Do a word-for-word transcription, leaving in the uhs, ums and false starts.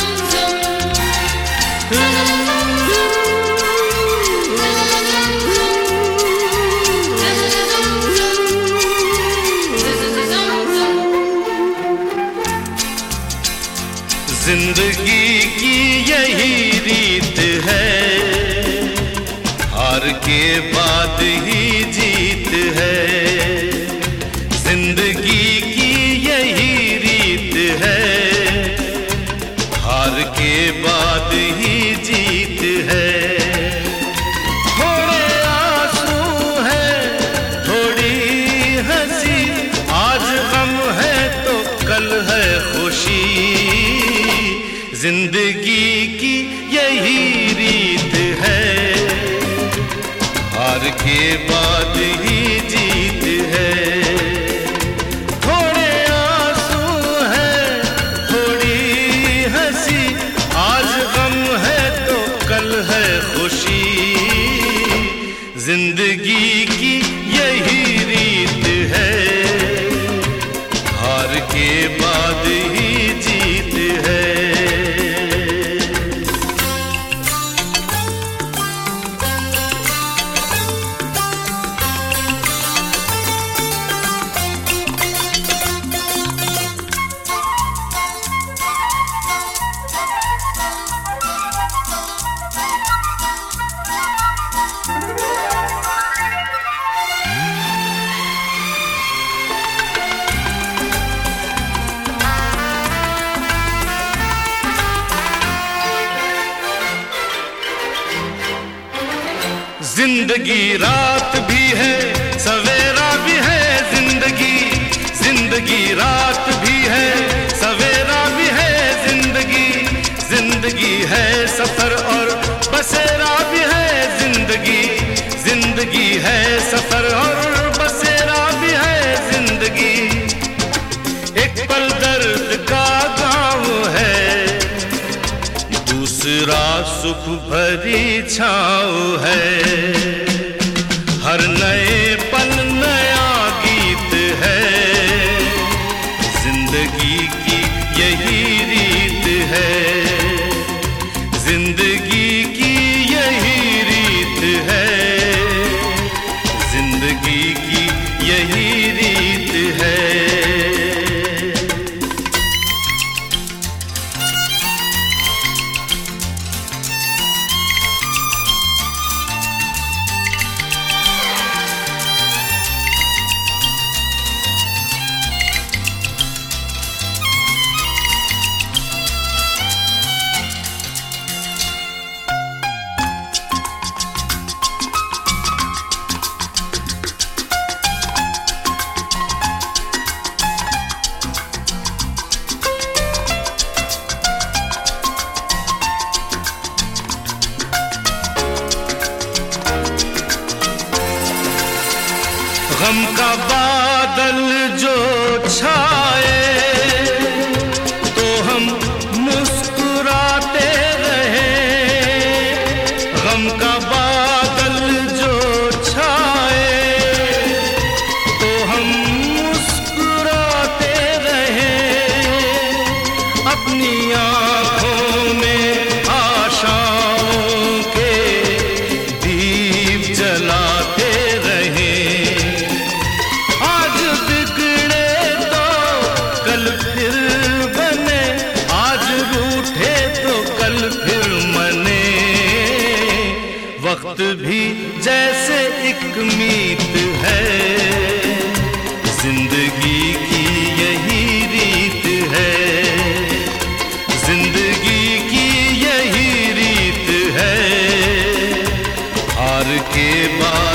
जिंदगी की यही रीत है, हार के बाद ही जीत है। जिंदगी की यही रीत है, हार के बाद ही जीत है। थोड़े आंसू है, थोड़ी हंसी, आज गम है तो कल है खुशी। जिंदगी की यही रीत है, हार के बाद ही जीत है। थोड़े आंसू हैं, थोड़ी हंसी, आज गम है तो कल है खुशी। जिंदगी की यही रीत है, हार के बाद ही जीत है। जिंदगी रात भी है, सवेरा भी है। जिंदगी जिंदगी रात भी है, सवेरा भी है। जिंदगी जिंदगी है, सफर और बसेरा भी है। जिंदगी जिंदगी है, सफर और बसेरा भी है। जिंदगी एक पल दर्द का गाँव है, दूसरा सुख भरी छाँव है। हर नए पल नया गीत है, जिंदगी की यही रीत है। जिंदगी की यही रीत है, जिंदगी की यही रीत है। गम का बादल जो छाए तो हम मुस्कुराते रहे। गम का बादल जो छाए तो हम मुस्कुराते रहे। अपनी आँखों में आशाओं के दीप जलाते रहे। फिर बने, आज रूठे तो कल फिर मने। वक्त भी जैसे एक मीत है, जिंदगी की यही रीत है। जिंदगी की यही रीत है, हार के बाद